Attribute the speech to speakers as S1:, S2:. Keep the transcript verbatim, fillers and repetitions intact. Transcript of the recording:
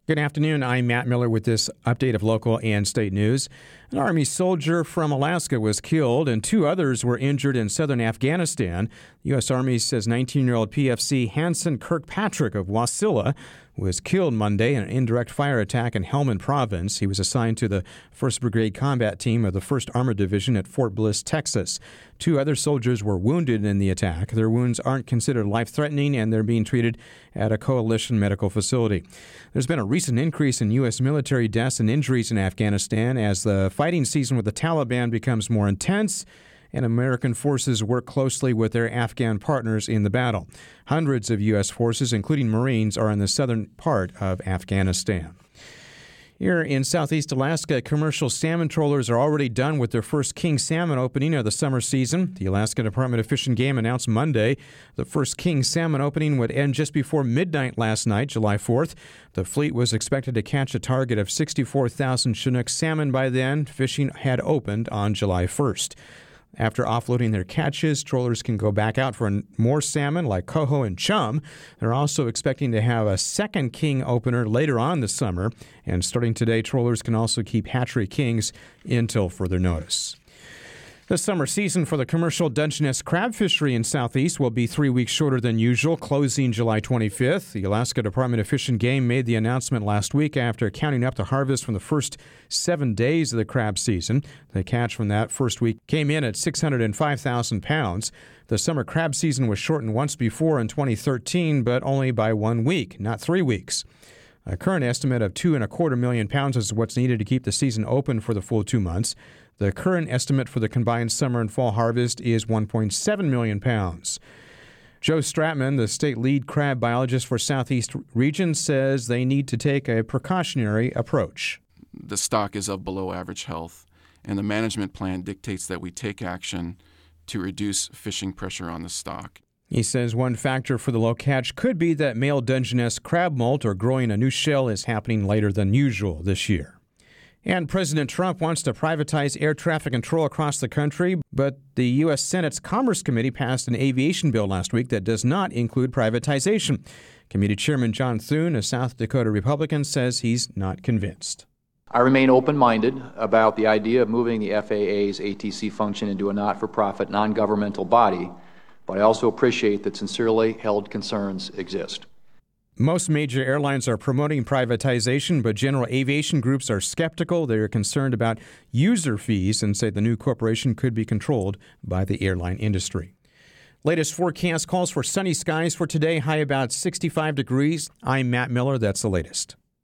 S1: Good afternoon. I'm Matt Miller with this update of local and state news. An Army soldier from Alaska was killed and two others were injured in southern Afghanistan. The U S. Army says nineteen-year-old P F C Hanson Kirkpatrick of Wasilla was killed Monday in an indirect fire attack in Helmand Province. He was assigned to the first Brigade Combat Team of the first Armored Division at Fort Bliss, Texas. Two other soldiers were wounded in the attack. Their wounds aren't considered life-threatening, and they're being treated at a coalition medical facility. There's been a recent increase in U S military deaths and injuries in Afghanistan as the fighting season with the Taliban becomes more intense and American forces work closely with their Afghan partners in the battle. Hundreds of U S forces, including Marines, are in the southern part of Afghanistan. Here in southeast Alaska, commercial salmon trollers are already done with their first king salmon opening of the summer season. The Alaska Department of Fish and Game announced Monday the first king salmon opening would end just before midnight last night, July fourth. The fleet was expected to catch a target of sixty-four thousand Chinook salmon by then. Fishing had opened on July first. After offloading their catches, trollers can go back out for more salmon like coho and chum. They're also expecting to have a second king opener later on this summer. And starting today, trollers can also keep hatchery kings until further notice. The summer season for the commercial Dungeness crab fishery in Southeast will be three weeks shorter than usual, closing July twenty-fifth. The Alaska Department of Fish and Game made the announcement last week after counting up the harvest from the first seven days of the crab season. The catch from that first week came in at six hundred five thousand pounds. The summer crab season was shortened once before in twenty thirteen, but only by one week, not three weeks. A current estimate of two and a quarter million pounds is what's needed to keep the season open for the full two months. The current estimate for the combined summer and fall harvest is one point seven million pounds. Joe Stratman, the state lead crab biologist for Southeast Region, says they need to take a precautionary approach.
S2: The stock is of below average health, and the management plan dictates that we take action to reduce fishing pressure on the stock.
S1: He says one factor for the low catch could be that male Dungeness crab molt or growing a new shell is happening later than usual this year. And President Trump wants to privatize air traffic control across the country, but the U S. Senate's Commerce Committee passed an aviation bill last week that does not include privatization. Committee Chairman John Thune, a South Dakota Republican, says he's not convinced.
S3: I remain open-minded about the idea of moving the F A A's A T C function into a not-for-profit, non-governmental body, but I also appreciate that sincerely held concerns exist.
S1: Most major airlines are promoting privatization, but general aviation groups are skeptical. They are concerned about user fees and say the new corporation could be controlled by the airline industry. Latest forecast calls for sunny skies for today, high about sixty-five degrees. I'm Matt Miller. That's the latest.